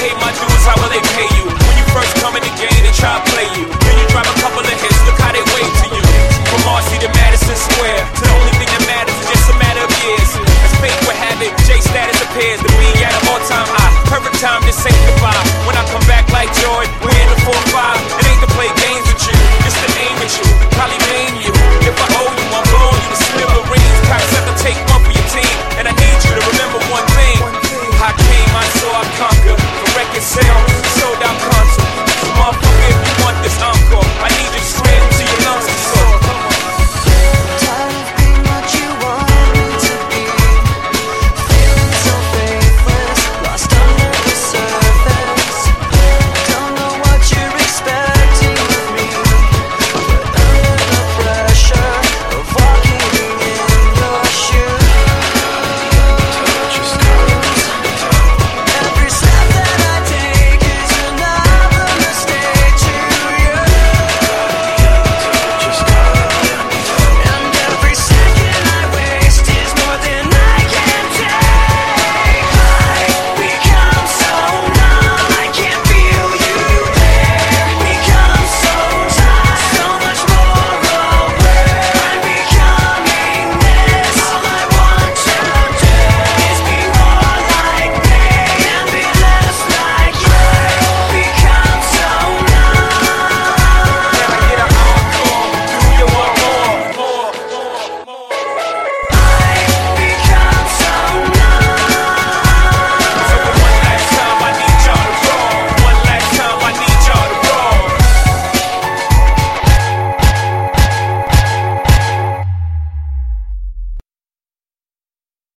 pay my dues, how will they pay you? When you first come in the game, they try to play you. Then you drop a couple of hits, look how they wait to you. From Marcy to Madison Square, to the only thing that matters is just a matter of years. As fate would have it, J status appears to be at an all-time high. Perfect time to say goodbye. When I come back like Jordan, we're in the 4-5.